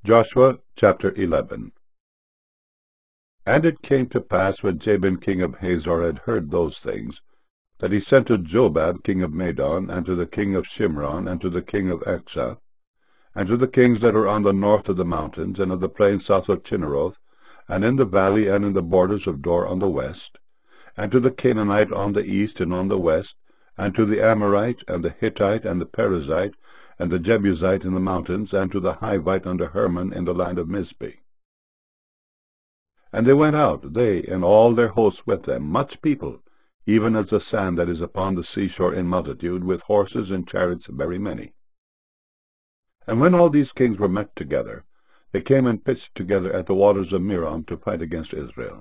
Joshua chapter 11. And it came to pass, when Jabin king of Hazor had heard those things, that he sent to Jobab king of Madon, and to the king of Shimron, and to the king of Exa, and to the kings that are on the north of the mountains, and of the plain south of Chinneroth, and in the valley, and in the borders of Dor on the west, and to the Canaanite on the east and on the west, and to the Amorite, and the Hittite, and the Perizzite, and the Jebusite in the mountains, and to the Hivite under Hermon in the land of Mizpeh. And they went out, they and all their hosts with them, much people, even as the sand that is upon the seashore in multitude, with horses and chariots very many. And when all these kings were met together, they came and pitched together at the waters of Merom to fight against Israel.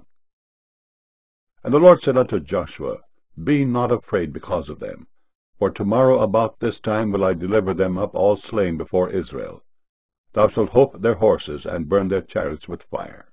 And the Lord said unto Joshua, Be not afraid because of them, for tomorrow about this time will I deliver them up all slain before Israel. Thou shalt hope their horses, and burn their chariots with fire.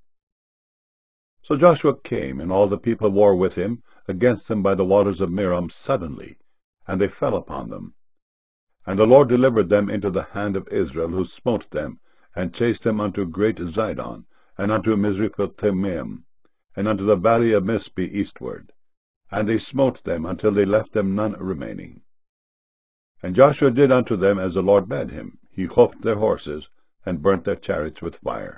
So Joshua came, and all the people war with him, against them by the waters of Merom suddenly, and they fell upon them. And the Lord delivered them into the hand of Israel, who smote them, and chased them unto great Zidon, and unto Misrephothmaim, and unto the valley of Mizpeh eastward. And they smote them until they left them none remaining. And Joshua did unto them as the Lord bade him. He hoofed their horses, and burnt their chariots with fire.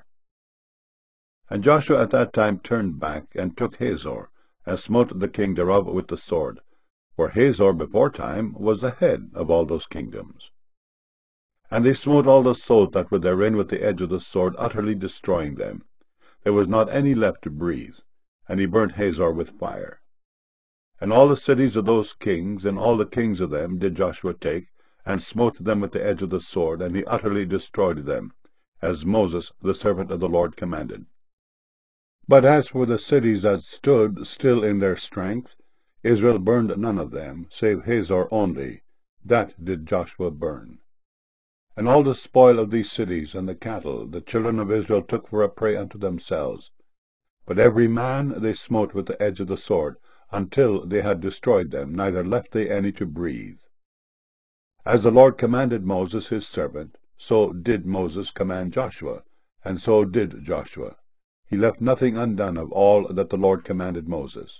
And Joshua at that time turned back, and took Hazor, and smote the king thereof with the sword. For Hazor beforetime was the head of all those kingdoms. And they smote all the souls that were therein with the edge of the sword, utterly destroying them. There was not any left to breathe. And he burnt Hazor with fire. And all the cities of those kings, and all the kings of them, did Joshua take, and smote them with the edge of the sword, and he utterly destroyed them, as Moses the servant of the Lord commanded. But as for the cities that stood still in their strength, Israel burned none of them, save Hazor only. That did Joshua burn. And all the spoil of these cities, and the cattle, the children of Israel took for a prey unto themselves. But every man they smote with the edge of the sword, until they had destroyed them, neither left they any to breathe. As the Lord commanded Moses his servant, so did Moses command Joshua, and so did Joshua. He left nothing undone of all that the Lord commanded Moses.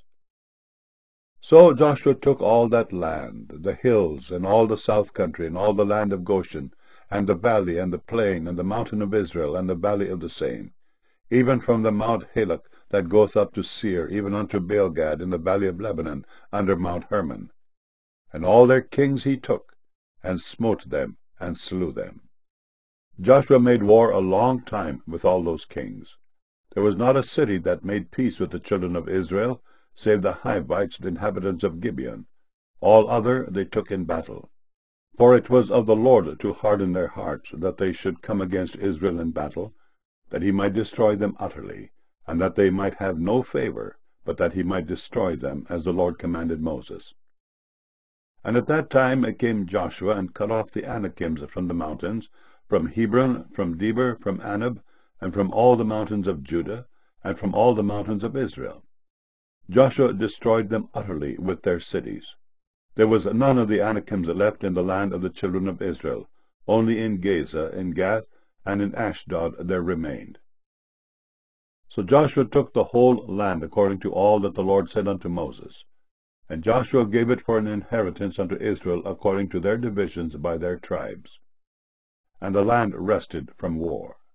So Joshua took all that land, the hills, and all the south country, and all the land of Goshen, and the valley, and the plain, and the mountain of Israel, and the valley of the same, even from the Mount Halak that goeth up to Seir, even unto Baalgad in the valley of Lebanon, under Mount Hermon. And all their kings he took, and smote them, and slew them. Joshua made war a long time with all those kings. There was not a city that made peace with the children of Israel, save the Hivites, the inhabitants of Gibeon. All other they took in battle. For it was of the Lord to harden their hearts, that they should come against Israel in battle, that he might destroy them utterly, and that they might have no favor, but that he might destroy them, as the Lord commanded Moses. And at that time came Joshua, and cut off the Anakims from the mountains, from Hebron, from Debir, from Anab, and from all the mountains of Judah, and from all the mountains of Israel. Joshua destroyed them utterly with their cities. There was none of the Anakims left in the land of the children of Israel. Only in Gaza, in Gath, and in Ashdod there remained. So Joshua took the whole land according to all that the Lord said unto Moses. And Joshua gave it for an inheritance unto Israel according to their divisions by their tribes. And the land rested from war.